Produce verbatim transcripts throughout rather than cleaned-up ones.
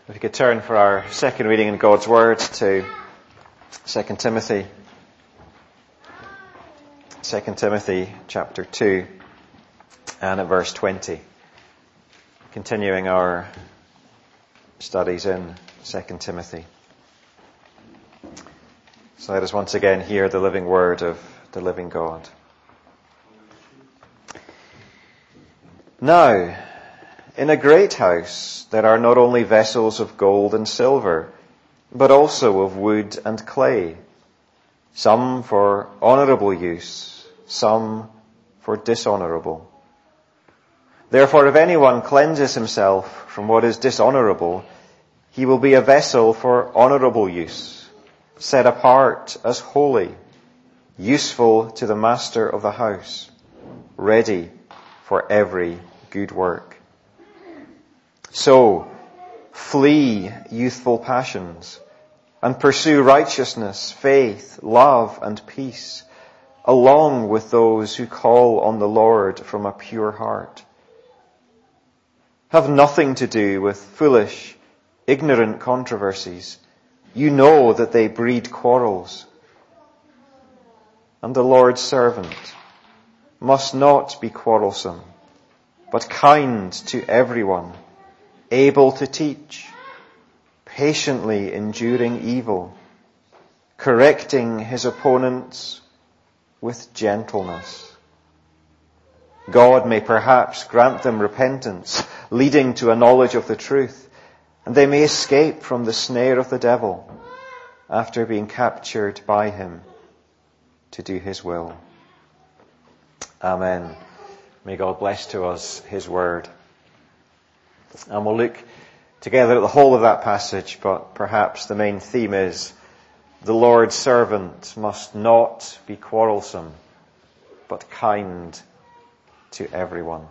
If you could turn for our second reading in God's Word to Second Timothy. Second Timothy chapter two and at verse twenty. Continuing our studies in Second Timothy. So let us once again hear the living word of the living God. Now, in a great house there are not only vessels of gold and silver, but also of wood and clay, some for honourable use, some for dishonourable. Therefore, if anyone cleanses himself from what is dishonourable, he will be a vessel for honourable use, set apart as holy, useful to the master of the house, ready for every good work. So, flee youthful passions, and pursue righteousness, faith, love, and peace, along with those who call on the Lord from a pure heart. Have nothing to do with foolish, ignorant controversies. You know that they breed quarrels. And the Lord's servant must not be quarrelsome, but kind to everyone, able to teach, patiently enduring evil, correcting his opponents with gentleness. God may perhaps grant them repentance, leading to a knowledge of the truth, and they may escape from the snare of the devil after being captured by him to do his will. Amen. May God bless to us his word. And we'll look together at the whole of that passage, but perhaps the main theme is the Lord's servant must not be quarrelsome, but kind to everyone.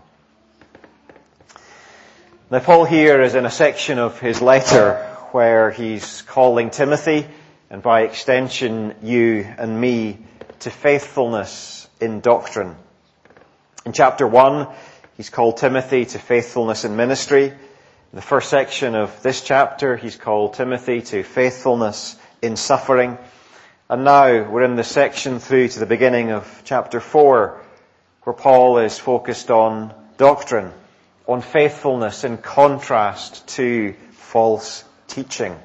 Now, Paul here is in a section of his letter where he's calling Timothy, and by extension you and me, to faithfulness in doctrine. In chapter one, he's called Timothy to faithfulness in ministry. In the first section of this chapter, he's called Timothy to faithfulness in suffering. And now we're in the section through to the beginning of chapter four, where Paul is focused on doctrine, on faithfulness in contrast to false teaching.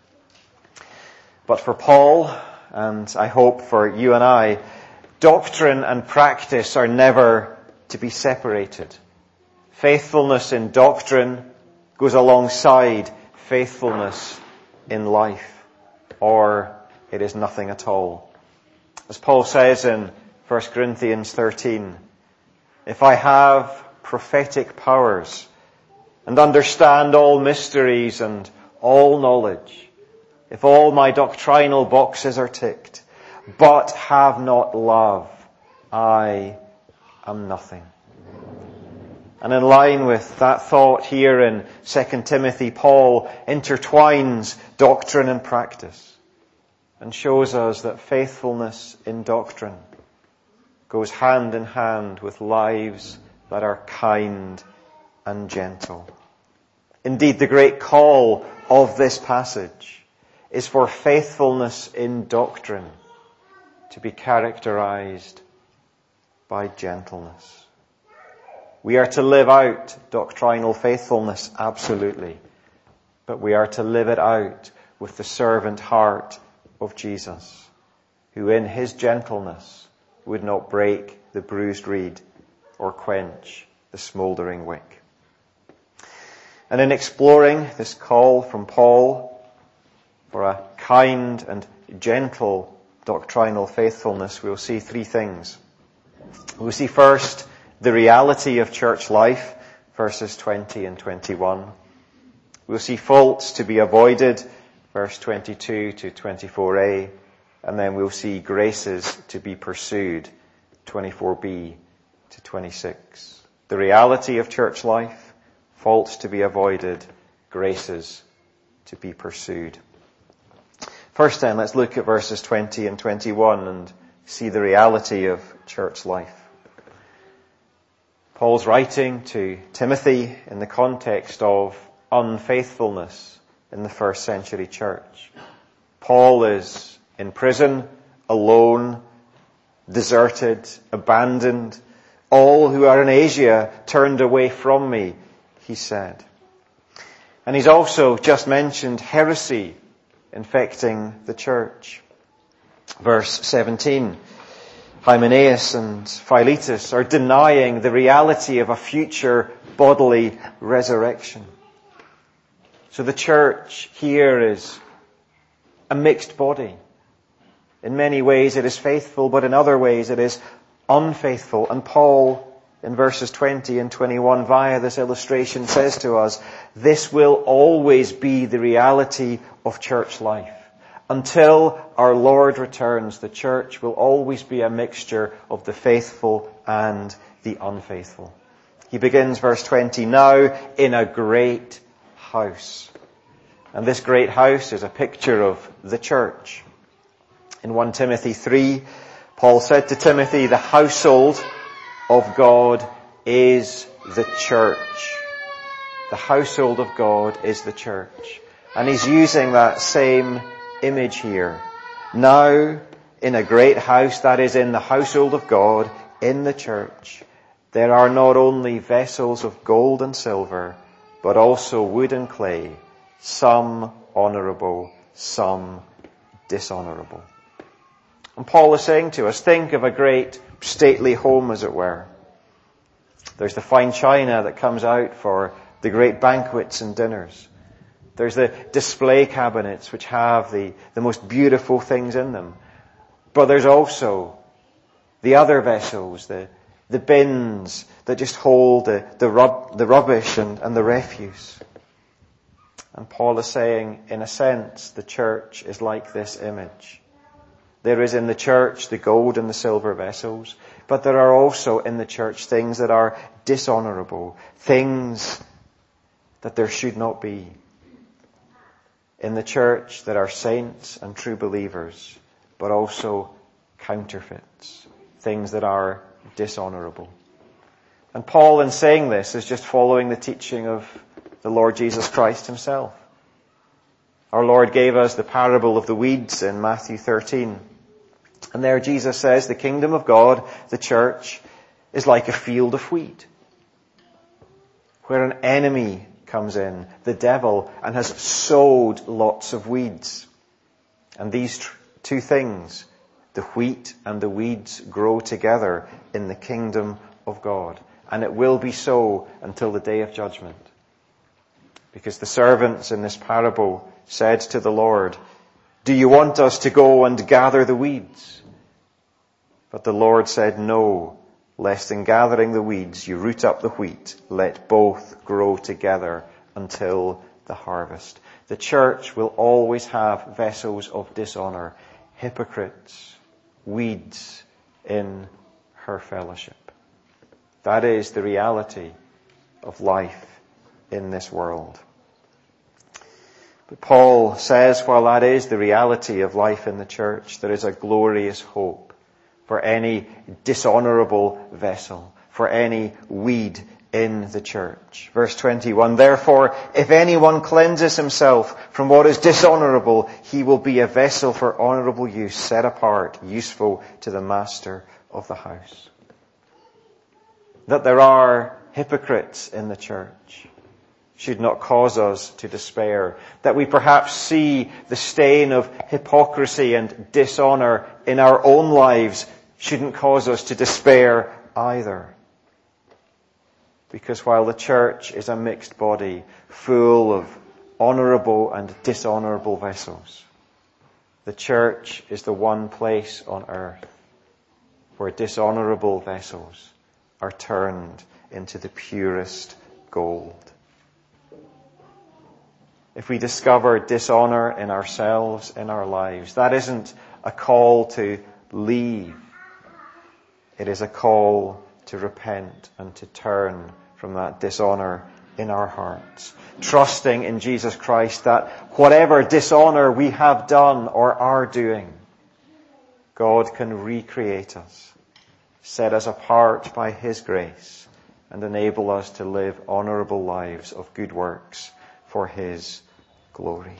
But for Paul, and I hope for you and I, doctrine and practice are never to be separated. Faithfulness in doctrine goes alongside faithfulness in life, or it is nothing at all. As Paul says in First Corinthians thirteen, if I have prophetic powers and understand all mysteries and all knowledge, if all my doctrinal boxes are ticked, but have not love, I am nothing. And in line with that thought here in Second Timothy, Paul intertwines doctrine and practice and shows us that faithfulness in doctrine goes hand in hand with lives that are kind and gentle. Indeed, the great call of this passage is for faithfulness in doctrine to be characterized by gentleness. We are to live out doctrinal faithfulness, absolutely, but we are to live it out with the servant heart of Jesus, who in his gentleness would not break the bruised reed or quench the smouldering wick. And in exploring this call from Paul for a kind and gentle doctrinal faithfulness, we'll see three things. We'll see first the reality of church life, verses twenty and twenty-one. We'll see faults to be avoided, verse twenty-two to twenty-four a, and then we'll see graces to be pursued, twenty-four b to twenty-six. The reality of church life, faults to be avoided, graces to be pursued. First then, let's look at verses twenty and twenty-one and see the reality of church life. Paul's writing to Timothy in the context of unfaithfulness in the first century church. Paul is in prison, alone, deserted, abandoned. All who are in Asia turned away from me, he said. And he's also just mentioned heresy infecting the church. Verse seventeen, Hymenaeus and Philetus are denying the reality of a future bodily resurrection. So the church here is a mixed body. In many ways it is faithful, but in other ways it is unfaithful. And Paul, in verses twenty and twenty-one, via this illustration, says to us, this will always be the reality of church life. Until our Lord returns, the church will always be a mixture of the faithful and the unfaithful. He begins verse twenty, now in a great house. And this great house is a picture of the church. In First Timothy three, Paul said to Timothy, the household of God is the church. The household of God is the church. And he's using that same image here. Now, in a great house, that is in the household of God, in the church, there are not only vessels of gold and silver, but also wood and clay, some honourable, some dishonourable. And Paul is saying to us, think of a great stately home, as it were. There's the fine china that comes out for the great banquets and dinners. There's the display cabinets which have the, the most beautiful things in them. But there's also the other vessels, the, the bins that just hold the, the, rub, the rubbish and, and the refuse. And Paul is saying, in a sense, the church is like this image. There is in the church the gold and the silver vessels, but there are also in the church things that are dishonourable, things that there should not be. In the church there are saints and true believers, but also counterfeits, things that are dishonourable. And Paul, in saying this, is just following the teaching of the Lord Jesus Christ himself. Our Lord gave us the parable of the weeds in Matthew thirteen. And there Jesus says, the kingdom of God, the church, is like a field of wheat, where an enemy comes in, the devil, and has sowed lots of weeds. And these tr- two things, the wheat and the weeds, grow together in the kingdom of God. And it will be so until the day of judgment. Because the servants in this parable said to the Lord, do you want us to go and gather the weeds? But the Lord said, no, lest in gathering the weeds you root up the wheat. Let both grow together until the harvest. The church will always have vessels of dishonour, hypocrites, weeds in her fellowship. That is the reality of life in this world. But Paul says, while that is the reality of life in the church, there is a glorious hope for any dishonourable vessel, for any weed in the church. Verse twenty-one, therefore, if anyone cleanses himself from what is dishonourable, he will be a vessel for honourable use, set apart, useful to the master of the house. That there are hypocrites in the church should not cause us to despair. That we perhaps see the stain of hypocrisy and dishonour in our own lives shouldn't cause us to despair either. Because while the church is a mixed body full of honourable and dishonourable vessels, the church is the one place on earth where dishonourable vessels are turned into the purest gold. If we discover dishonour in ourselves, in our lives, that isn't a call to leave. It is a call to repent and to turn from that dishonour in our hearts. Trusting in Jesus Christ that whatever dishonour we have done or are doing, God can recreate us, set us apart by His grace, and enable us to live honourable lives of good works for His glory.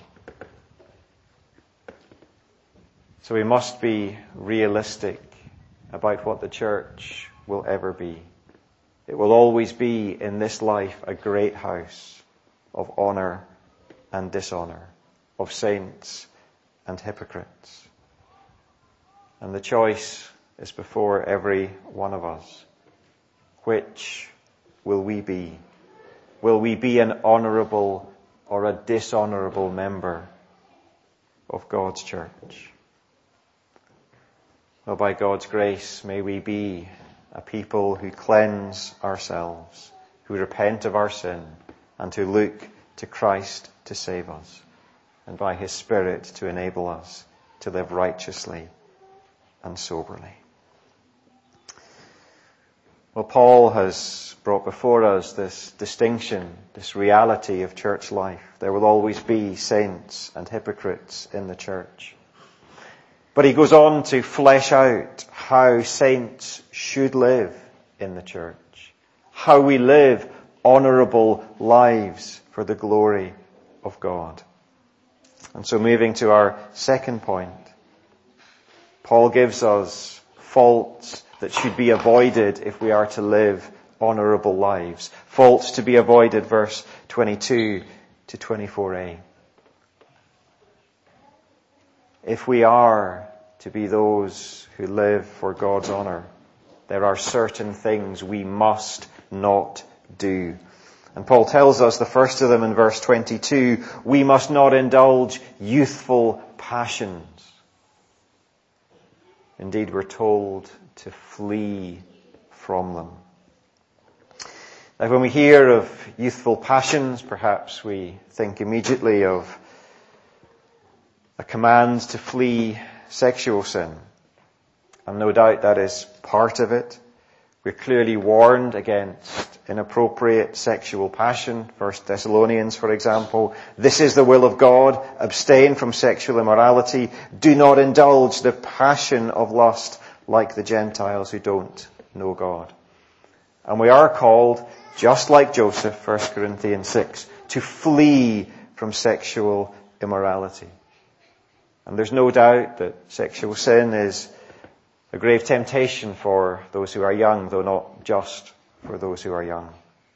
So we must be realistic about what the church will ever be. It will always be in this life a great house of honour and dishonour, of saints and hypocrites. And the choice is before every one of us. Which will we be? Will we be an honourable or a dishonourable member of God's church? Well, by God's grace, may we be a people who cleanse ourselves, who repent of our sin, and who look to Christ to save us, and by His Spirit to enable us to live righteously and soberly. Well, Paul has brought before us this distinction, this reality of church life. There will always be saints and hypocrites in the church. But he goes on to flesh out how saints should live in the church, how we live honourable lives for the glory of God. And so moving to our second point, Paul gives us faults that should be avoided if we are to live honourable lives. Faults to be avoided, verse twenty-two to twenty-four a. If we are to be those who live for God's honour, there are certain things we must not do. And Paul tells us the first of them in verse twenty-two, we must not indulge youthful passions. Indeed, we're told to flee from them. Now, when we hear of youthful passions, perhaps we think immediately of a command to flee sexual sin. And no doubt that is part of it. We're clearly warned against inappropriate sexual passion. First Thessalonians, for example. This is the will of God. Abstain from sexual immorality. Do not indulge the passion of lust like the Gentiles who don't know God. And we are called, just like Joseph, First Corinthians six, to flee from sexual immorality. And there's no doubt that sexual sin is a grave temptation for those who are young, though not just for those who are young.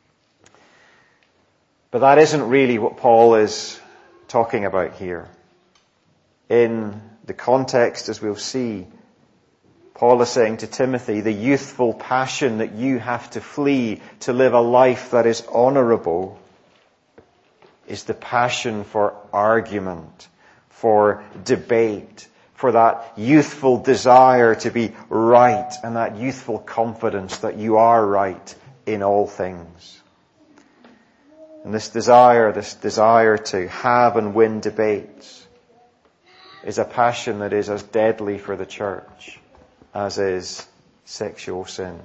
But that isn't really what Paul is talking about here. In the context, as we'll see, Paul is saying to Timothy, the youthful passion that you have to flee to live a life that is honourable is the passion for argument, for debate, for that youthful desire to be right and that youthful confidence that you are right in all things. And this desire, this desire to have and win debates is a passion that is as deadly for the church as is sexual sin.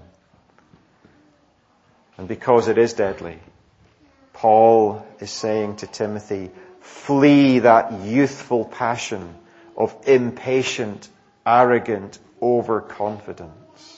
And because it is deadly, Paul is saying to Timothy, flee that youthful passion of impatient, arrogant overconfidence.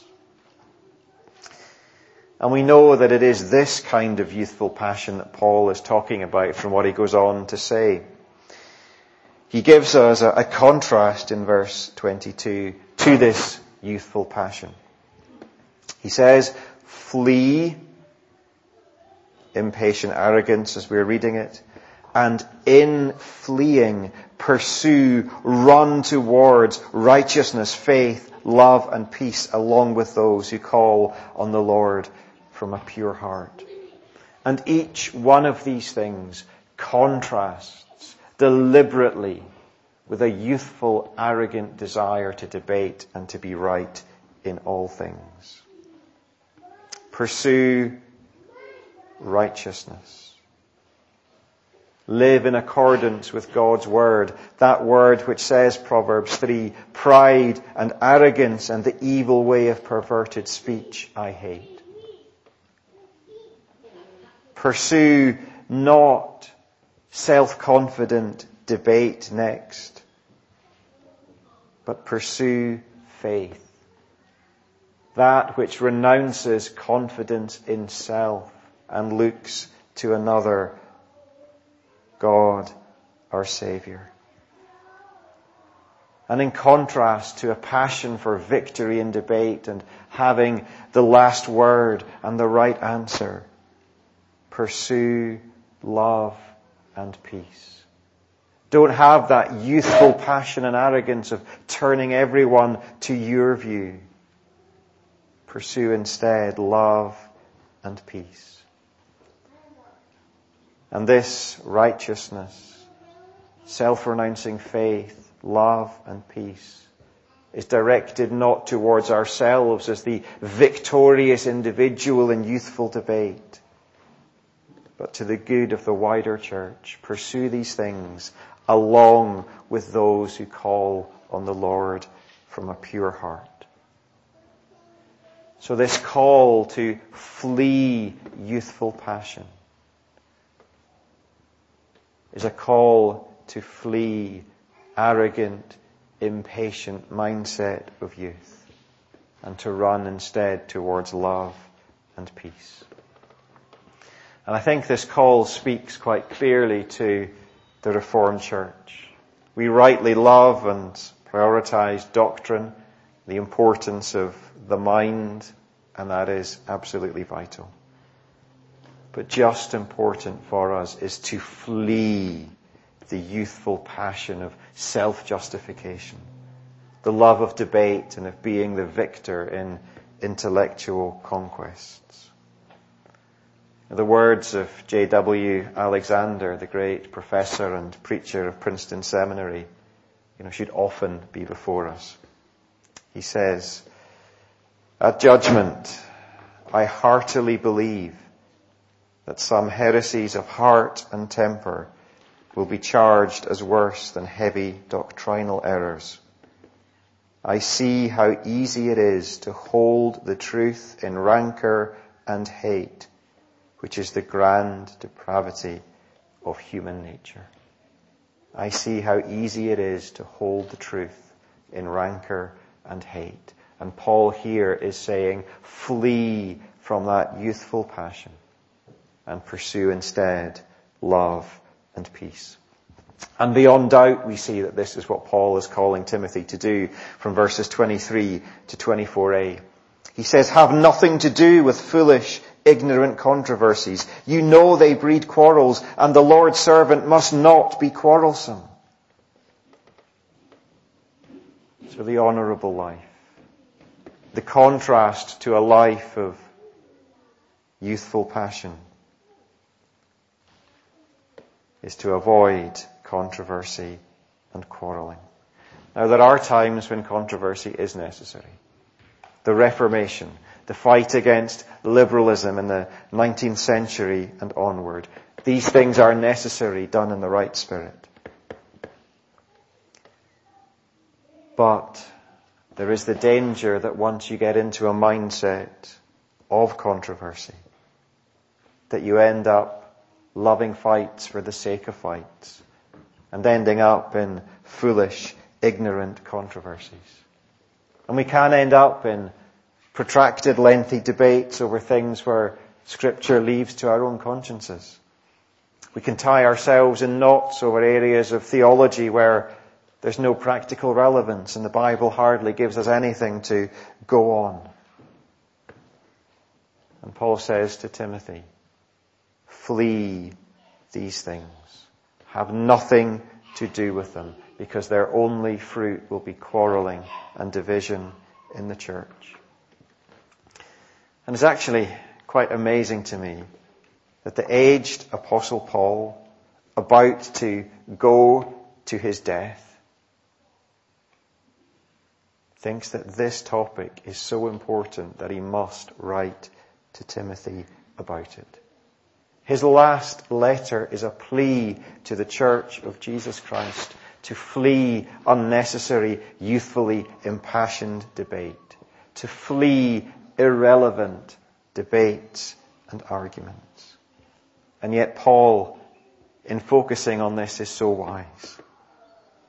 And we know that it is this kind of youthful passion that Paul is talking about from what he goes on to say. He gives us a, a contrast in verse twenty-two to this youthful passion. He says, flee impatient arrogance, as we're reading it, and in fleeing, pursue, run towards righteousness, faith, love, and peace, along with those who call on the Lord from a pure heart. And each one of these things contrasts deliberately with a youthful, arrogant desire to debate and to be right in all things. Pursue righteousness. Live in accordance with God's word, that word which says, Proverbs three, pride and arrogance and the evil way of perverted speech I hate. Pursue not self-confident debate next, but pursue faith, that which renounces confidence in self and looks to another God our Saviour. And in contrast to a passion for victory in debate and having the last word and the right answer, pursue love and peace. Don't have that youthful passion and arrogance of turning everyone to your view. Pursue instead love and peace. And this righteousness, self-renouncing faith, love and peace is directed not towards ourselves as the victorious individual in youthful debate, but to the good of the wider church. Pursue these things along with those who call on the Lord from a pure heart. So this call to flee youthful passion is a call to flee arrogant, impatient mindset of youth and to run instead towards love and peace. And I think this call speaks quite clearly to the Reformed Church. We rightly love and prioritize doctrine, the importance of the mind, and that is absolutely vital. But just important for us is to flee the youthful passion of self-justification, the love of debate and of being the victor in intellectual conquests. The words of J W Alexander, the great professor and preacher of Princeton Seminary, you know, should often be before us. He says, "At judgment, I heartily believe that some heresies of heart and temper will be charged as worse than heavy doctrinal errors. I see how easy it is to hold the truth in rancor and hate, which is the grand depravity of human nature." I see how easy it is to hold the truth in rancor and hate. And Paul here is saying, flee from that youthful passion and pursue instead love and peace. And beyond doubt, we see that this is what Paul is calling Timothy to do from verses twenty-three to twenty-four a. He says, "Have nothing to do with foolish, ignorant controversies. You know they breed quarrels, and the Lord's servant must not be quarrelsome." So the honourable life, the contrast to a life of youthful passion, is to avoid controversy and quarrelling. Now, there are times when controversy is necessary. The Reformation, the fight against liberalism in the nineteenth century and onward. These things are necessary, done in the right spirit. But there is the danger that once you get into a mindset of controversy, that you end up loving fights for the sake of fights and ending up in foolish, ignorant controversies. And we can end up in protracted, lengthy debates over things where Scripture leaves to our own consciences. We can tie ourselves in knots over areas of theology where there's no practical relevance and the Bible hardly gives us anything to go on. And Paul says to Timothy, flee these things. Have nothing to do with them, because their only fruit will be quarreling and division in the church. And it's actually quite amazing to me that the aged Apostle Paul, about to go to his death, thinks that this topic is so important that he must write to Timothy about it. His last letter is a plea to the Church of Jesus Christ to flee unnecessary, youthfully impassioned debate, to flee irrelevant debates and arguments. And yet Paul, in focusing on this, is so wise,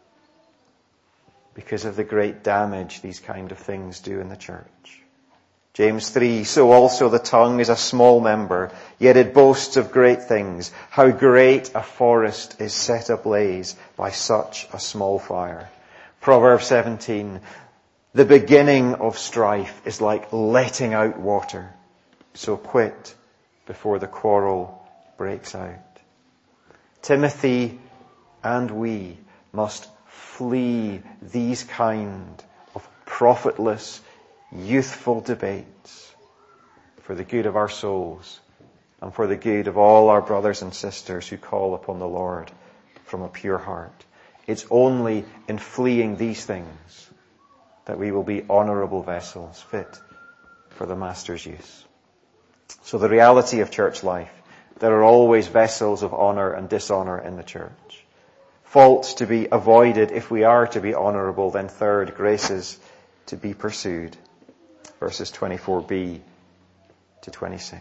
because of the great damage these kind of things do in the church. James three, so also the tongue is a small member, yet it boasts of great things. How great a forest is set ablaze by such a small fire. Proverbs seventeen, the beginning of strife is like letting out water, so quit before the quarrel breaks out. Timothy and we must flee these kind of profitless, youthful debates for the good of our souls and for the good of all our brothers and sisters who call upon the Lord from a pure heart. It's only in fleeing these things that we will be honourable vessels fit for the Master's use. So the reality of church life, there are always vessels of honour and dishonour in the church. Faults to be avoided if we are to be honourable. Then third, graces to be pursued. Verses twenty-four b to twenty-six.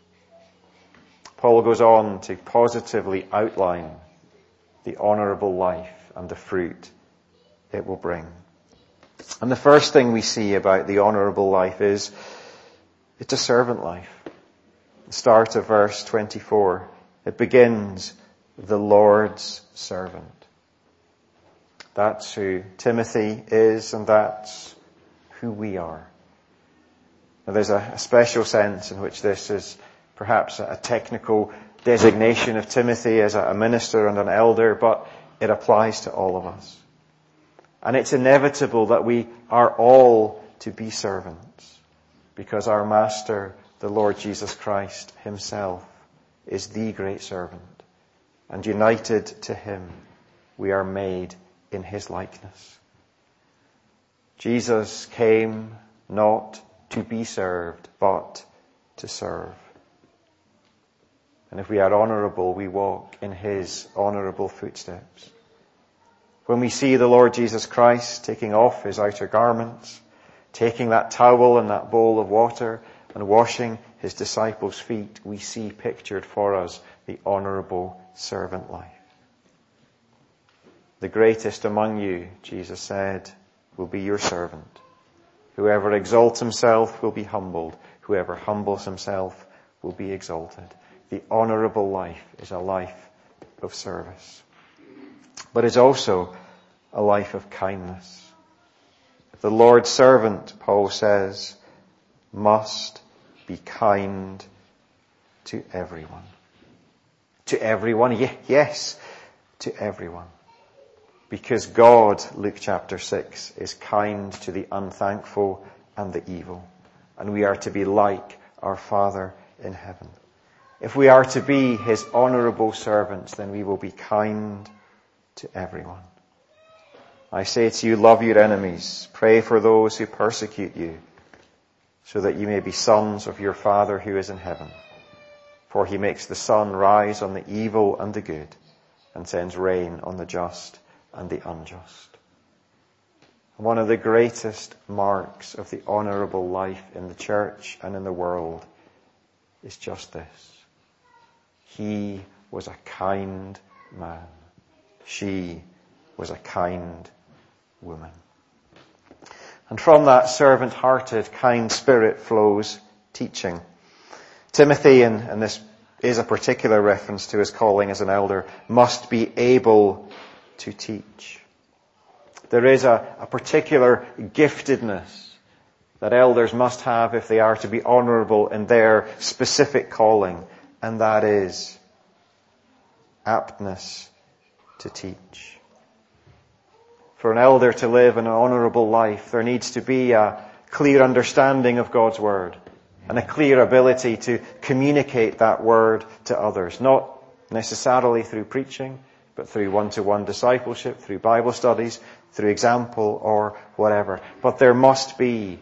Paul goes on to positively outline the honourable life and the fruit it will bring. And the first thing we see about the honourable life is it's a servant life. The start of verse twenty-four, it begins, the Lord's servant. That's who Timothy is, and that's who we are. Now, there's a, a special sense in which this is perhaps a, a technical designation of Timothy as a, a minister and an elder, but it applies to all of us. And it's inevitable that we are all to be servants, because our Master, the Lord Jesus Christ himself, is the great servant. And united to him, we are made in his likeness. Jesus came not to be served, but to serve. And if we are honourable, we walk in his honourable footsteps. When we see the Lord Jesus Christ taking off his outer garments, taking that towel and that bowl of water and washing his disciples' feet, we see pictured for us the honourable servant life. The greatest among you, Jesus said, will be your servant. Whoever exalts himself will be humbled. Whoever humbles himself will be exalted. The honourable life is a life of service. But it's also a life of kindness. The Lord's servant, Paul says, must be kind to everyone. To everyone, yes, to everyone. Because God, Luke chapter six, is kind to the unthankful and the evil. And we are to be like our Father in heaven. If we are to be his honourable servants, then we will be kind to everyone. I say to you, love your enemies, pray for those who persecute you, so that you may be sons of your Father who is in heaven. For he makes the sun rise on the evil and the good, and sends rain on the just and the unjust. One of the greatest marks of the honourable life in the church and in the world is just this. He was a kind man. She was a kind woman. And from that servant-hearted, kind spirit flows teaching. Timothy, and, and this is a particular reference to his calling as an elder, must be able to teach. There is a, a particular giftedness that elders must have if they are to be honourable in their specific calling, and that is aptness to teach. For an elder to live an honourable life, there needs to be a clear understanding of God's Word and a clear ability to communicate that Word to others, not necessarily through preaching, but through one-to-one discipleship, through Bible studies, through example or whatever. But there must be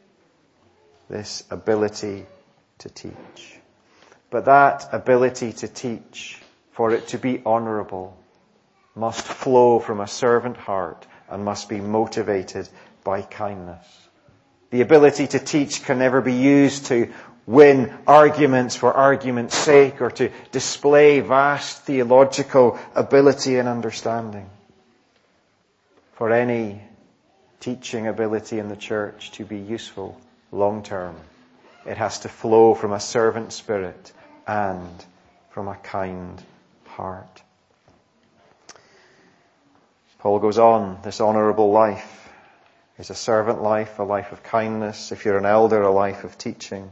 this ability to teach. But that ability to teach, for it to be honourable, must flow from a servant heart and must be motivated by kindness. The ability to teach can never be used to win arguments for argument's sake or to display vast theological ability and understanding. For any teaching ability in the church to be useful long term, It has to flow from a servant spirit and from a kind heart. Paul goes on, this honourable life is a servant life, a life of kindness. If you're an elder, a life of teaching.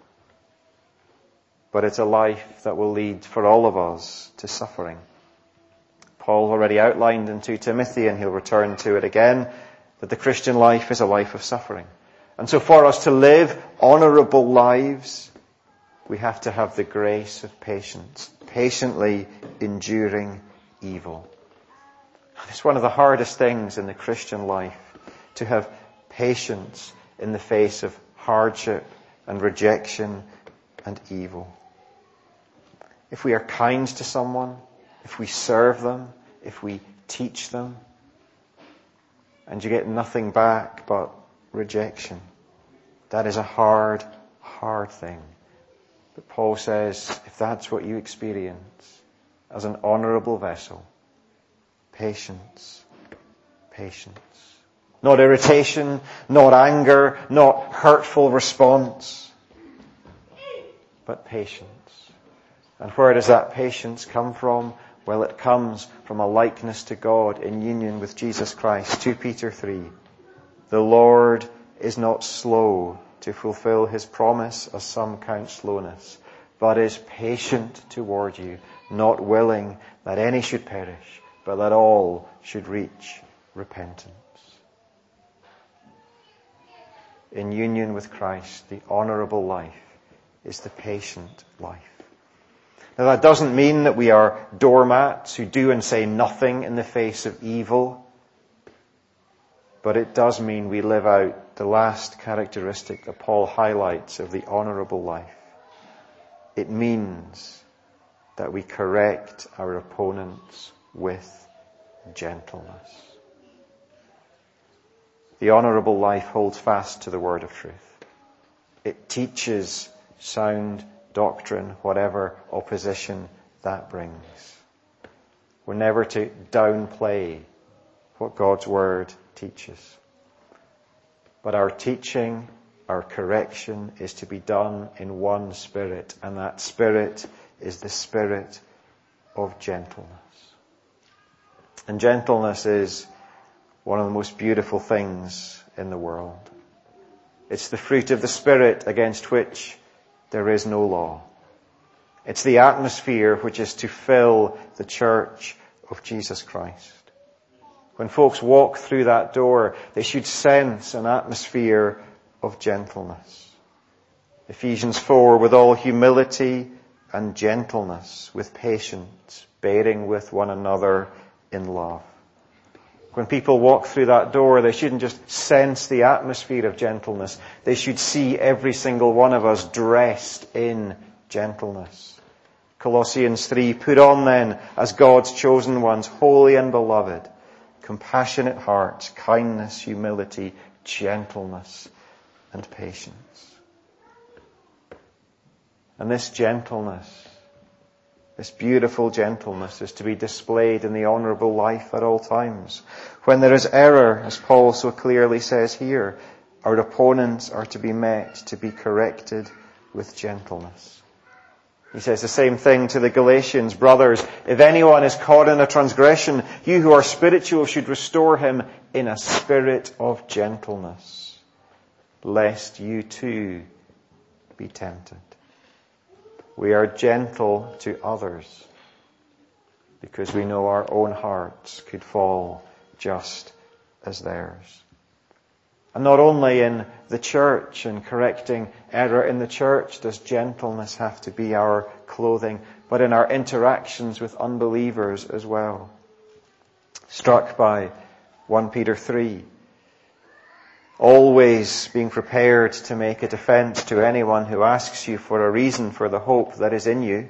But it's a life that will lead for all of us to suffering. Paul already outlined in Second Timothy, and he'll return to it again, that the Christian life is a life of suffering. And so for us to live honourable lives, we have to have the grace of patience, patiently enduring evil. It's one of the hardest things in the Christian life, to have patience in the face of hardship and rejection and evil. If we are kind to someone, if we serve them, if we teach them, and you get nothing back but rejection, that is a hard, hard thing. But Paul says, if that's what you experience as an honourable vessel, patience, patience. Not irritation, not anger, not hurtful response, but patience. And where does that patience come from? Well, it comes from a likeness to God in union with Jesus Christ. Second Peter three. The Lord is not slow to fulfill his promise, as some count slowness, but is patient toward you, not willing that any should perish, but that all should reach repentance. In union with Christ, the honourable life is the patient life. Now that doesn't mean that we are doormats who do and say nothing in the face of evil, but it does mean we live out the last characteristic that Paul highlights of the honourable life. It means that we correct our opponents with gentleness. The honourable life holds fast to the word of truth. It teaches sound doctrine, whatever opposition that brings. We're never to downplay what God's word teaches. But our teaching, our correction is to be done in one spirit, and that spirit is the spirit of gentleness. And gentleness is one of the most beautiful things in the world. It's the fruit of the Spirit against which there is no law. It's the atmosphere which is to fill the church of Jesus Christ. When folks walk through that door, they should sense an atmosphere of gentleness. Ephesians four, with all humility and gentleness, with patience, bearing with one another in love. When people walk through that door, they shouldn't just sense the atmosphere of gentleness. They should see every single one of us dressed in gentleness. Colossians three, put on then, as God's chosen ones, holy and beloved, compassionate hearts, kindness, humility, gentleness, and patience. And this gentleness, this beautiful gentleness, is to be displayed in the honourable life at all times. When there is error, as Paul so clearly says here, our opponents are to be met, to be corrected with gentleness. He says the same thing to the Galatians. Brothers, if anyone is caught in a transgression, you who are spiritual should restore him in a spirit of gentleness, lest you too be tempted. We are gentle to others because we know our own hearts could fall just as theirs. And not only in the church and correcting error in the church does gentleness have to be our clothing, but in our interactions with unbelievers as well. Struck by First Peter three. Always being prepared to make a defense to anyone who asks you for a reason for the hope that is in you.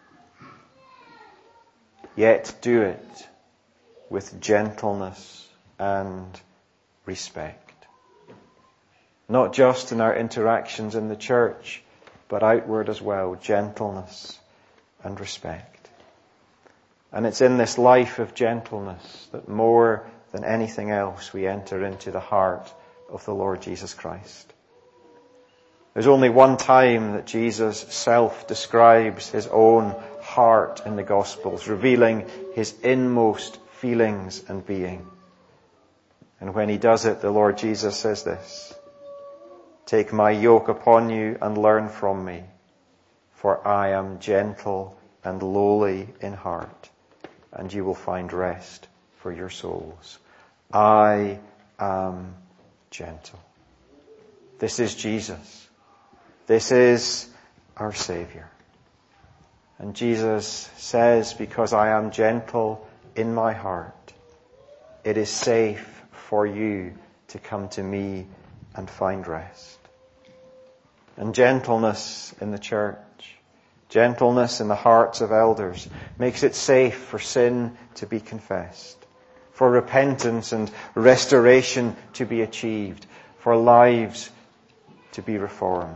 Yet do it with gentleness and respect. Not just in our interactions in the church, but outward as well, gentleness and respect. And it's in this life of gentleness that more than anything else we enter into the heart of the Lord Jesus Christ. There's only one time that Jesus self-describes his own heart in the Gospels, revealing his inmost feelings and being. And when he does it, the Lord Jesus says this, "Take my yoke upon you and learn from me, for I am gentle and lowly in heart, and you will find rest for your souls." I am gentle. This is Jesus. This is our Savior. And Jesus says, because I am gentle in my heart, it is safe for you to come to me and find rest. And gentleness in the church, gentleness in the hearts of elders, makes it safe for sin to be confessed, for repentance and restoration to be achieved, for lives to be reformed.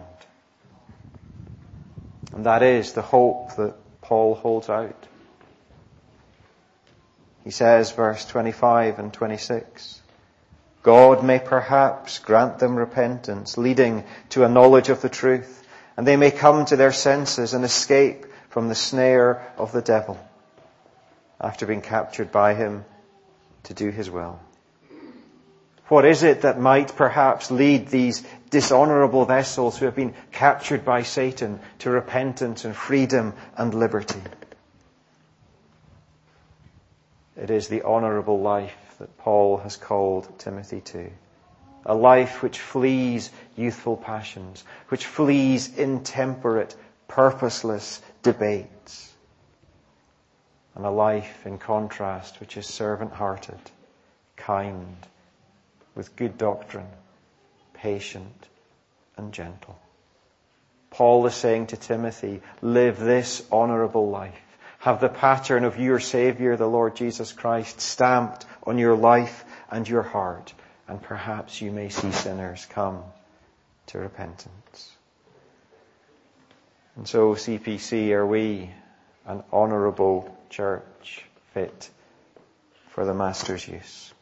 And that is the hope that Paul holds out. He says, verse twenty-five and twenty-six, God may perhaps grant them repentance, leading to a knowledge of the truth, and they may come to their senses and escape from the snare of the devil, after being captured by him to do his will. What is it that might perhaps lead these dishonourable vessels who have been captured by Satan to repentance and freedom and liberty? It is the honourable life that Paul has called Timothy to. A life which flees youthful passions, which flees intemperate, purposeless debates. And a life, in contrast, which is servant-hearted, kind, with good doctrine, patient and gentle. Paul is saying to Timothy, live this honourable life. Have the pattern of your Saviour, the Lord Jesus Christ, stamped on your life and your heart, and perhaps you may see sinners come to repentance. And so, C P C, are we an honourable church fit for the Master's use?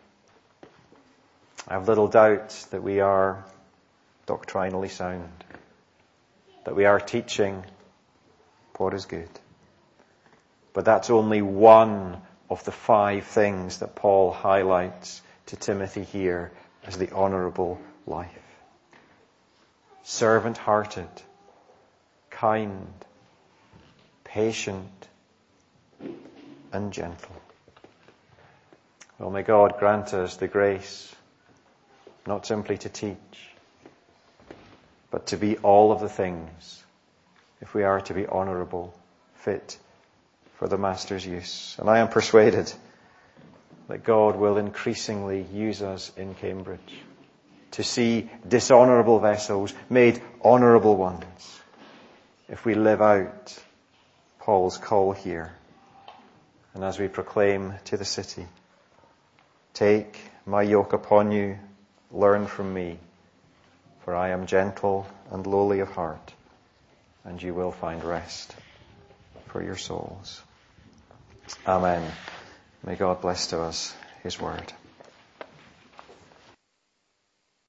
I have little doubt that we are doctrinally sound, that we are teaching what is good. But that's only one of the five things that Paul highlights to Timothy here as the honourable life. Servant-hearted, kind, patient, and gentle. Well, may God grant us the grace not simply to teach, but to be all of the things, if we are to be honourable, fit for the Master's use. And I am persuaded that God will increasingly use us in Cambridge to see dishonourable vessels made honourable ones, if we live out Paul's call here. And as we proclaim to the city, take my yoke upon you, learn from me, for I am gentle and lowly of heart, and you will find rest for your souls. Amen. May God bless to us his word.